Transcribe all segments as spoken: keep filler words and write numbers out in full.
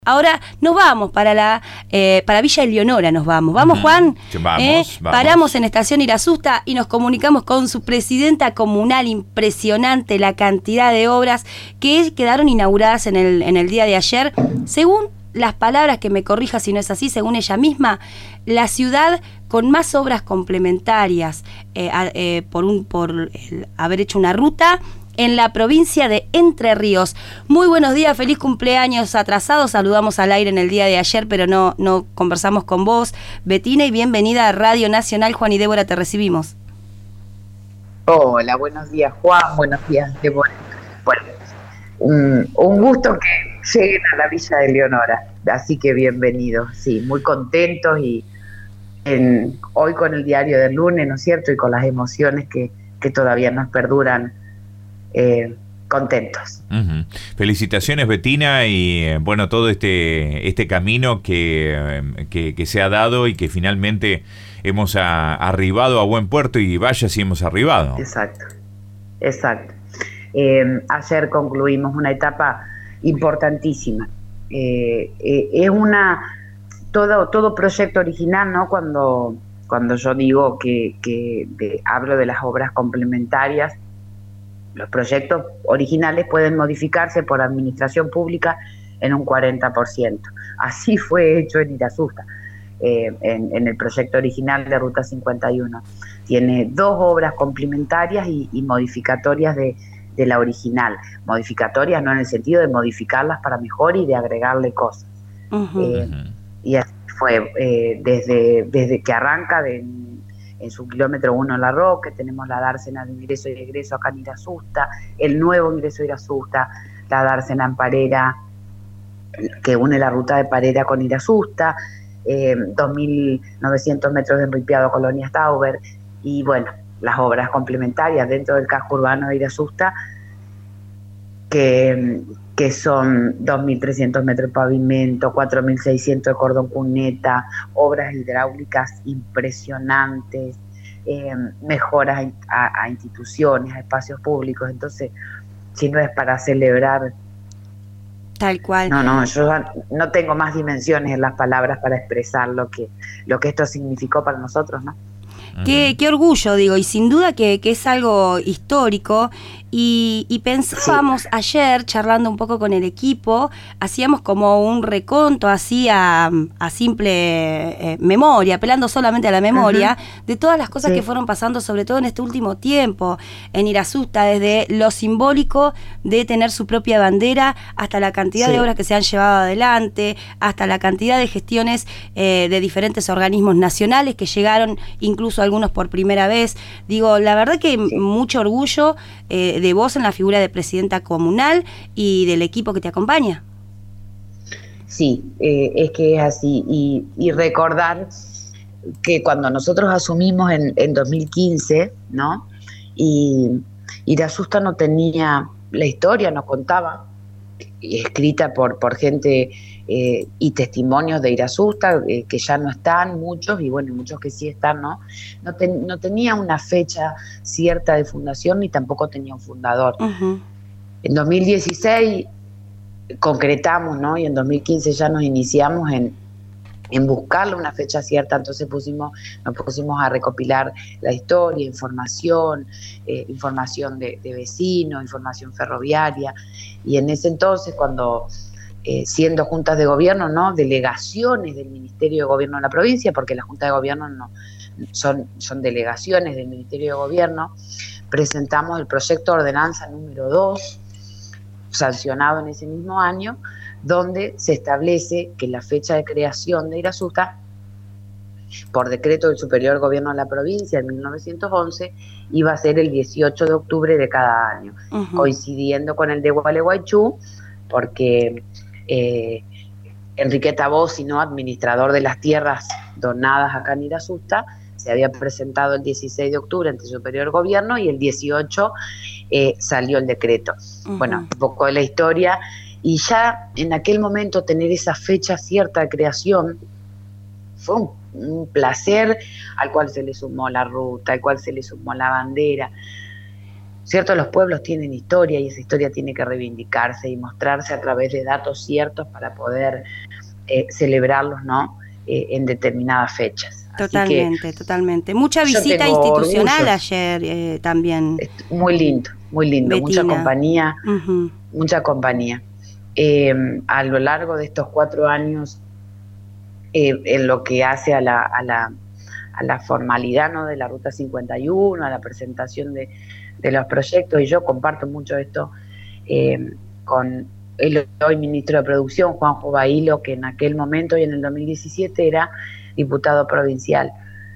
Ahora nos vamos para la eh, para Villa Eleonora, nos vamos. ¿Vamos, Juan? Sí, vamos, ¿Eh? vamos. Paramos en Estación Irasusta y nos comunicamos con su presidenta comunal. Impresionante la cantidad de obras que quedaron inauguradas en el, en el día de ayer. Según las palabras, que me corrija si no es así, según ella misma, la ciudad con más obras complementarias eh, a, eh, por, un, por el haber hecho una ruta en la provincia de Entre Ríos. Muy buenos días, feliz cumpleaños atrasado. Saludamos al aire en el día de ayer, pero no, no conversamos con vos, Betina, y bienvenida a Radio Nacional. Juan y Débora, te recibimos. Hola, buenos días, Juan, buenos días, Débora. Bueno, un, un gusto que lleguen a la Villa de Eleonora, así que bienvenidos, sí, muy contentos y en, hoy con el diario del lunes, ¿no es cierto?, y con las emociones que, que todavía nos perduran. Eh, contentos. Uh-huh. Felicitaciones, Betina, y eh, bueno, todo este este camino que, eh, que, que se ha dado y que finalmente hemos a, arribado a buen puerto, y vaya si hemos arribado. Exacto, exacto. Eh, ayer concluimos una etapa importantísima. Eh, eh, es una todo todo proyecto original, ¿no? Cuando cuando yo digo que, que de, hablo de las obras complementarias. Los proyectos originales pueden modificarse por administración pública en un cuarenta por ciento. Así fue hecho en Irasusta, eh, en, en el proyecto original de Ruta cincuenta y uno. Tiene dos obras complementarias y, y modificatorias de, de la original. Modificatorias no en el sentido de modificarlas para mejor y de agregarle cosas. Uh-huh. eh, y así fue, eh, desde, desde que arranca de... en su kilómetro uno en La Roque, tenemos la dársena de ingreso y egreso acá en Irasusta, el nuevo ingreso de Irasusta, la dársena en Parera, que une la ruta de Parera con Irasusta, eh, dos mil novecientos metros de enripiado Colonia Stauber, y bueno, las obras complementarias dentro del casco urbano de Irasusta, que, que son dos mil trescientos metros de pavimento, cuatro mil seiscientos de cordón cuneta, obras hidráulicas impresionantes, eh, mejoras a, a instituciones, a espacios públicos. Entonces, si no es para celebrar... Tal cual. No, no, yo no tengo más dimensiones en las palabras para expresar lo que, lo que esto significó para nosotros, ¿no? Qué, qué orgullo, digo, y sin duda que, que es algo histórico. Y, y pensábamos sí. ayer, charlando un poco con el equipo, hacíamos como un reconto así a, a simple eh, memoria, apelando solamente a la memoria, uh-huh. de todas las cosas sí. que fueron pasando, sobre todo en este último tiempo, en Irasusta, desde lo simbólico de tener su propia bandera, hasta la cantidad sí. de obras que se han llevado adelante, hasta la cantidad de gestiones eh, de diferentes organismos nacionales que llegaron, incluso algunos por primera vez. Digo, la verdad que sí. mucho orgullo eh, de vos en la figura de presidenta comunal y del equipo que te acompaña. Sí, eh, es que es así. Y, y recordar que cuando nosotros asumimos en, en dos mil quince, ¿no? Y Irasusta no tenía, la historia nos contaba, escrita por, por gente eh, y testimonios de Irasusta, eh, que ya no están muchos, y bueno, muchos que sí están, ¿no? No, ten, no tenía una fecha cierta de fundación, ni tampoco tenía un fundador. Uh-huh. En dos mil dieciséis concretamos, ¿no? Y en dos mil quince ya nos iniciamos en, en buscarle una fecha cierta. Entonces pusimos, nos pusimos a recopilar la historia, información, eh, información de, de vecinos, información ferroviaria. Y en ese entonces, cuando eh, siendo juntas de gobierno, ¿no? Delegaciones del Ministerio de Gobierno de la provincia, porque las juntas de gobierno no son, son delegaciones del Ministerio de Gobierno, presentamos el proyecto de ordenanza número dos, sancionado en ese mismo año, donde se establece que la fecha de creación de Irasusta, por decreto del Superior Gobierno de la provincia en mil novecientos once, iba a ser el dieciocho de octubre de cada año, uh-huh. coincidiendo con el de Gualeguaychú, porque eh, Enriqueta Bossi, ¿no? administrador de las tierras donadas acá en Irasusta, se había presentado el dieciséis de octubre ante el Superior Gobierno, y el dieciocho eh, salió el decreto. Uh-huh. Bueno, un poco de la historia, y ya en aquel momento tener esa fecha cierta de creación fue un, un placer, al cual se le sumó la ruta, al cual se le sumó la bandera. ¿cierto? Los pueblos tienen historia y esa historia tiene que reivindicarse y mostrarse a través de datos ciertos para poder eh, celebrarlos, ¿no? Eh, en determinadas fechas. Totalmente, que, totalmente. Mucha visita institucional orgullo. ayer eh, también. Muy lindo, muy lindo. Betina. Mucha compañía, uh-huh. mucha compañía. Eh, a lo largo de estos cuatro años, eh, en lo que hace a la, a la, a la formalidad, ¿no? de la Ruta cincuenta y uno, a la presentación de, de los proyectos, y yo comparto mucho esto eh, con el hoy ministro de Producción, Juanjo Bailo, que en aquel momento y en el dos mil diecisiete era diputado provincial.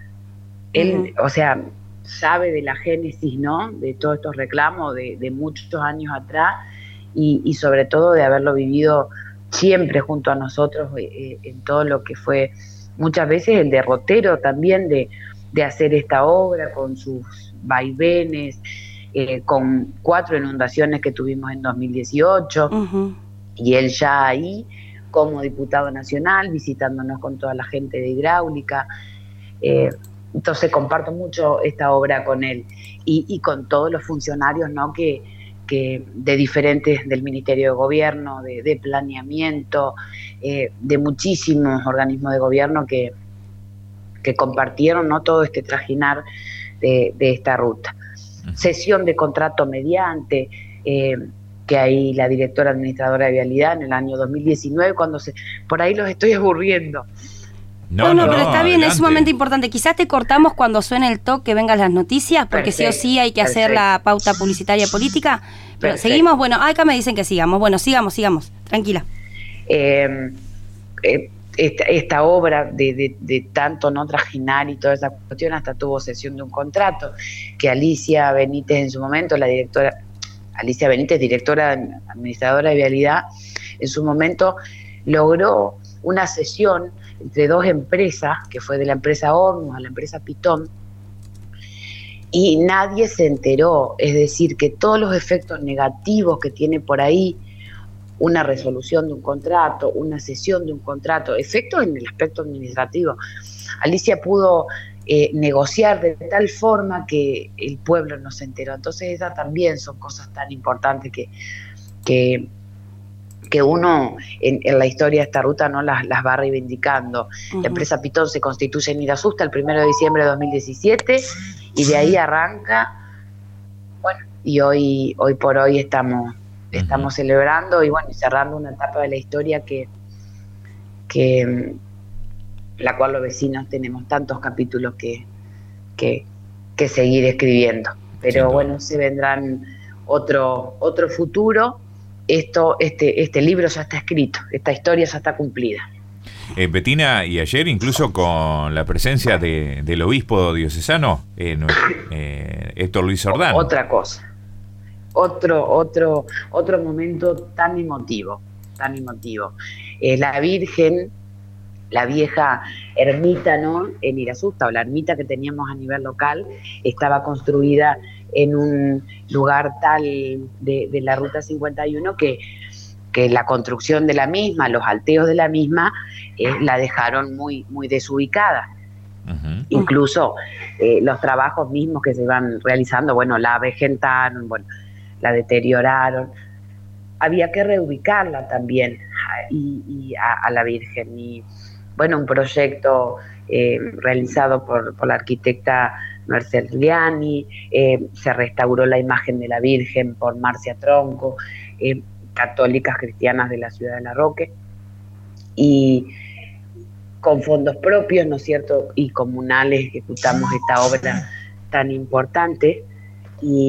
Él, uh-huh. o sea, sabe de la génesis, ¿no? De todos estos reclamos de, de muchos años atrás y, y sobre todo de haberlo vivido siempre junto a nosotros eh, en todo lo que fue muchas veces el derrotero también de, de hacer esta obra con sus vaivenes, eh, con cuatro inundaciones que tuvimos en dos mil dieciocho, uh-huh. y él ya ahí como diputado nacional, visitándonos con toda la gente de hidráulica. Eh, entonces comparto mucho esta obra con él y, y con todos los funcionarios, ¿no? que, que de diferentes, del Ministerio de Gobierno, de, de planeamiento, eh, de muchísimos organismos de gobierno que, que compartieron, ¿no? todo este trajinar de, de esta ruta. Cesión de contrato mediante, eh, que ahí la directora administradora de Vialidad en el año dos mil diecinueve, cuando se... Por ahí los estoy aburriendo. No, no, no, pero está bien, adelante. Es sumamente importante. Quizás te cortamos cuando suene el toque, que vengan las noticias, porque perfecto, sí o sí hay que perfecto. hacer la pauta publicitaria política. Pero perfecto. seguimos, bueno, acá me dicen que sigamos. Bueno, sigamos, sigamos, tranquila. Eh, eh, esta, esta obra de, de, de tanto no trajinar y toda esa cuestión hasta tuvo cesión de un contrato, que Alicia Benítez en su momento, la directora... Alicia Benítez, directora administradora de Vialidad, en su momento logró una cesión entre dos empresas, que fue de la empresa Hornos a la empresa Pitón, y nadie se enteró, es decir, que todos los efectos negativos que tiene por ahí una resolución de un contrato, una cesión de un contrato, efectos en el aspecto administrativo, Alicia pudo Eh, negociar de tal forma que el pueblo no se enteró. Entonces esas también son cosas tan importantes que, que, que uno en, en la historia de esta ruta no las, las va reivindicando. Uh-huh. La empresa Pitón se constituye en Irasusta el primero de diciembre de dos mil diecisiete y de ahí arranca, bueno, y hoy, hoy por hoy estamos, uh-huh. estamos celebrando y bueno, cerrando una etapa de la historia que que la cual los vecinos tenemos tantos capítulos que, que, que seguir escribiendo. Pero sí, bueno, se vendrán otro, otro futuro. Esto, este, este libro ya está escrito, esta historia ya está cumplida. Eh, Betina, y ayer incluso con la presencia de, del obispo diocesano, eh, eh, Héctor Luis Ordán. Otra cosa, otro, otro, otro momento tan emotivo, tan emotivo. Eh, la Virgen, la vieja ermita, ¿no? en Irasusta, o la ermita que teníamos a nivel local, estaba construida en un lugar tal de, de la Ruta cincuenta y uno que, que la construcción de la misma, los alteos de la misma, eh, la dejaron muy, muy desubicada. Uh-huh. Incluso eh, los trabajos mismos que se iban realizando, bueno, la avejentaron, bueno, la deterioraron. Había que reubicarla también y, y a, a la Virgen. Y bueno, un proyecto eh, realizado por, por la arquitecta Mercedes Liani, eh, se restauró la imagen de la Virgen por Marcia Tronco, eh, católicas cristianas de la ciudad de La Roque, y con fondos propios, ¿no es cierto?, y comunales ejecutamos esta obra tan importante, y,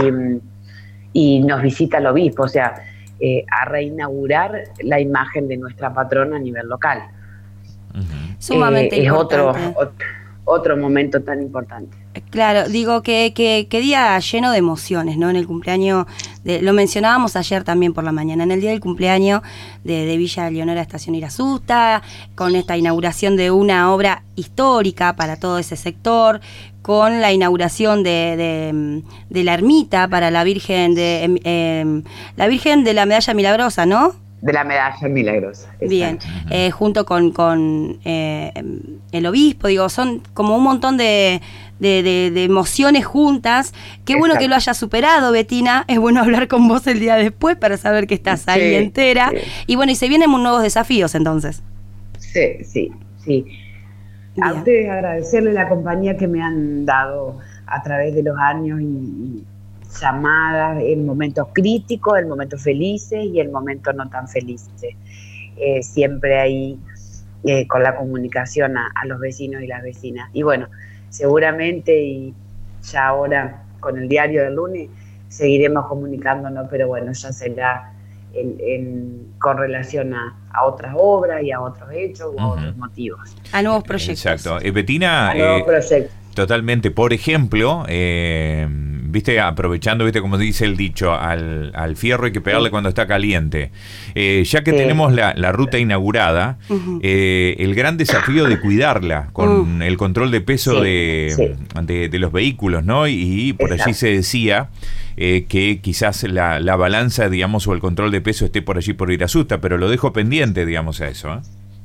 y nos visita el obispo, o sea, eh, a reinaugurar la imagen de nuestra patrona a nivel local. Uh-huh. Sumamente eh, importante. Es otro, otro, otro momento tan importante. Claro, digo que, que, que día lleno de emociones, ¿no? En el cumpleaños, de, lo mencionábamos ayer también por la mañana, en el día del cumpleaños de, de Villa Leonora Estación Irasusta, con esta inauguración de una obra histórica para todo ese sector, con la inauguración de, de, de la ermita para la Virgen de eh, la Virgen de la Medalla Milagrosa, ¿no? de la medalla milagrosa. Bien, eh, junto con, con eh, el obispo, digo, son como un montón de, de, de, de emociones juntas. Qué Exacto. bueno que lo hayas superado, Bettina. Es bueno hablar con vos el día después para saber que estás sí, ahí entera. Sí. Y bueno, y se vienen nuevos desafíos entonces. Sí, sí, sí. Bien. A ustedes agradecerles la compañía que me han dado a través de los años y, y llamadas en momentos críticos, en momentos felices y en momentos no tan felices. Eh, siempre ahí eh, con la comunicación a, a los vecinos y las vecinas. Y bueno, seguramente y ya ahora con el diario del lunes seguiremos comunicándonos, pero bueno, ya será en, en, con relación a, a otras obras y a otros hechos o a uh-huh. otros motivos. A nuevos proyectos. Exacto. Eh, Bettina, a nuevos eh, proyectos. Totalmente. Por ejemplo, eh, viste, aprovechando, viste, como dice el dicho, al, al fierro hay que pegarle sí. cuando está caliente. Eh, ya que sí. tenemos la, la ruta inaugurada, uh-huh. eh, el gran desafío de cuidarla con uh-huh. el control de peso sí. De, sí. De, de los vehículos, ¿no? Y, y por Exacto. allí se decía eh, que quizás la, la balanza, digamos, o el control de peso esté por allí por Irasusta, pero lo dejo pendiente, digamos, a eso, ¿eh?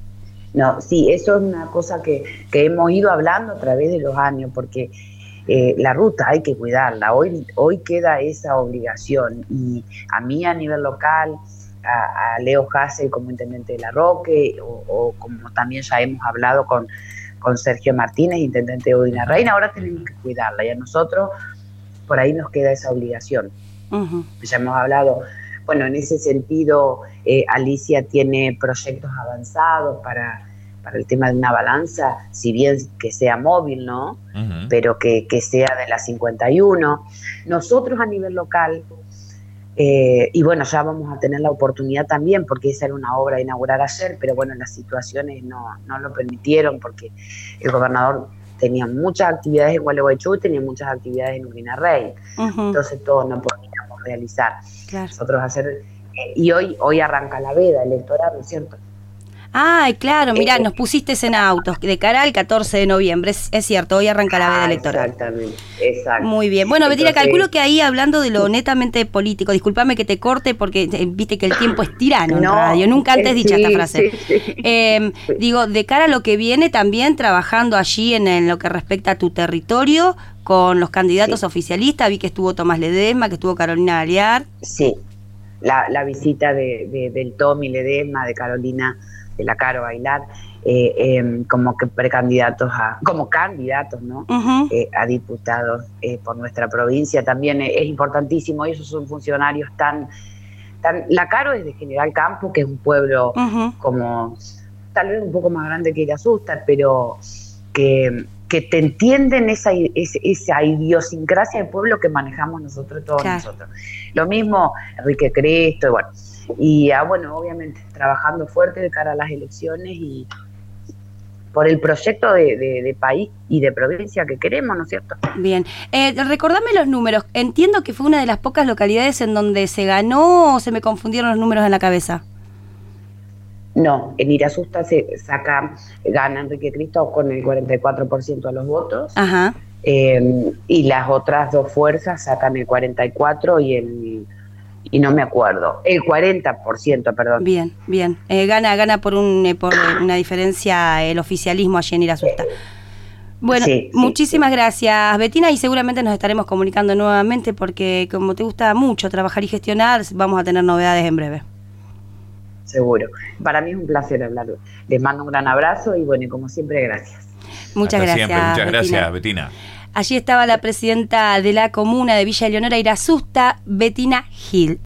No, sí, eso es una cosa que, que hemos ido hablando a través de los años, porque eh, la ruta hay que cuidarla, hoy, hoy queda esa obligación, y a mí a nivel local, a, a Leo Hassel como intendente de La Roque, o, o como también ya hemos hablado con, con Sergio Martínez, intendente de Udina Reina, ahora tenemos que cuidarla, y a nosotros por ahí nos queda esa obligación. Uh-huh. Ya hemos hablado. Bueno, en ese sentido, eh, Alicia tiene proyectos avanzados para, para el tema de una balanza, si bien que sea móvil, ¿no? Uh-huh. Pero que, que sea de la cincuenta y uno. Nosotros a nivel local, eh, y bueno, ya vamos a tener la oportunidad también, porque esa era una obra a inaugurar ayer, pero bueno, las situaciones no, no lo permitieron, porque el gobernador tenía muchas actividades en Gualeguaychú y tenía muchas actividades en Udina Reina. Uh-huh. Entonces todos no podíamos realizar. Claro. Nosotros hacer, eh, y hoy hoy arranca la veda electoral, ¿no es cierto? Ay, claro, mirá, eh, nos pusiste en autos de cara al catorce de noviembre, es, es cierto, hoy arranca la veda ah, electoral. Exactamente, exacto. Muy bien, bueno, Bettina, Entonces, calculo que ahí hablando de lo netamente político, discúlpame que te corte porque eh, viste que el tiempo es tirano en no, radio, nunca antes eh, dicha sí, esta frase. Sí, sí. Eh, sí. Digo, de cara a lo que viene también trabajando allí en, en lo que respecta a tu territorio, con los candidatos sí. oficialistas, vi que estuvo Tomás Ledesma, que estuvo Carolina Galear. Sí, la, la visita de, de, del Tommy Ledesma, de Carolina, de la Caro Bailar, eh, eh, como que precandidatos a, como candidatos, ¿no? Uh-huh. Eh, a diputados eh, por nuestra provincia, también es, es importantísimo, ellos son funcionarios tan, tan, la Caro es de General Campo, que es un pueblo uh-huh. como, tal vez un poco más grande que Irasusta, pero que que te entienden esa, esa, esa idiosincrasia de pueblo que manejamos nosotros, todos claro. nosotros. Lo mismo Enrique Cresto, y bueno, y ah, bueno, obviamente trabajando fuerte de cara a las elecciones y por el proyecto de, de, de país y de provincia que queremos, ¿no es cierto? Bien, eh, recordame los números, entiendo que fue una de las pocas localidades en donde se ganó o se me confundieron los números en la cabeza. No, en Irasusta se saca, gana Enrique Cristo con el cuarenta y cuatro por ciento de los votos. Ajá. Eh, y las otras dos fuerzas sacan el cuarenta y cuatro por ciento y el y no me acuerdo, el cuarenta por ciento, perdón. Bien, bien. Eh, gana gana por un eh, por una diferencia el oficialismo allí en Irasusta. Bueno, sí, muchísimas sí, sí. gracias, Bettina, y seguramente nos estaremos comunicando nuevamente porque como te gusta mucho trabajar y gestionar, vamos a tener novedades en breve. Seguro. Para mí es un placer hablarlo. Les mando un gran abrazo y bueno, y como siempre, gracias. Muchas Hasta gracias. Siempre. Muchas Bettina. gracias, Bettina. Allí estaba la presidenta de la comuna de Villa Eleonora Irasusta, Bettina Gil.